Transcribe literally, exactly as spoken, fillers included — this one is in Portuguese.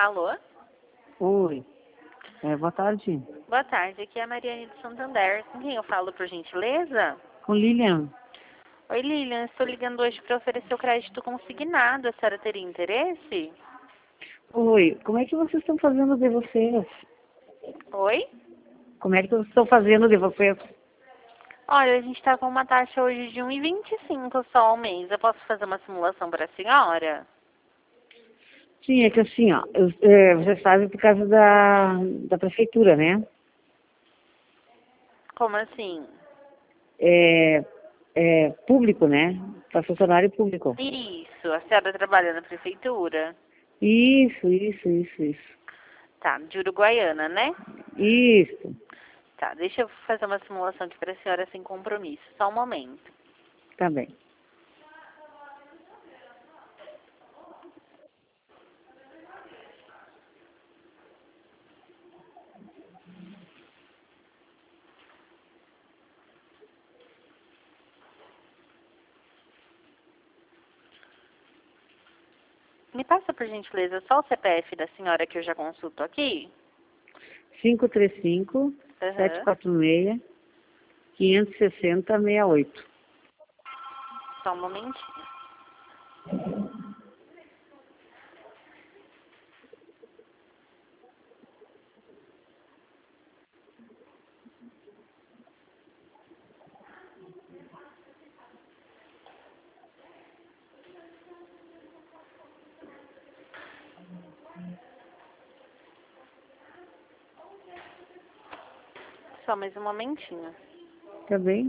Alô? Oi, é, boa tarde. Boa tarde, aqui é a Mariane de Santander. Com quem eu falo, por gentileza? Com Lilian. Oi, Lilian, estou ligando hoje para oferecer o crédito consignado. A senhora teria interesse? Oi, como é que vocês estão fazendo de vocês? Oi? Como é que vocês estão fazendo de vocês? Olha, a gente está com uma taxa hoje de um e vinte e cinco só ao mês. Eu posso fazer uma simulação para a senhora? Sim, é que assim, ó, eu, é, vocês fazem por causa da, da prefeitura, né? Como assim? É, é público, né? Para funcionário público. Isso, a senhora trabalha na prefeitura? Isso, isso, isso, isso. Tá, de Uruguaiana, né? Isso, Tá, deixa eu fazer uma simulação aqui para a senhora sem compromisso. Só um momento. tá bem. Me passa, por gentileza, só o C P F da senhora que eu já consulto aqui? cinco três cinco, sete Aham. quatro seis, cinco seis zero, seis oito. Só um momentinho. Só mais um momentinho. Tá bem?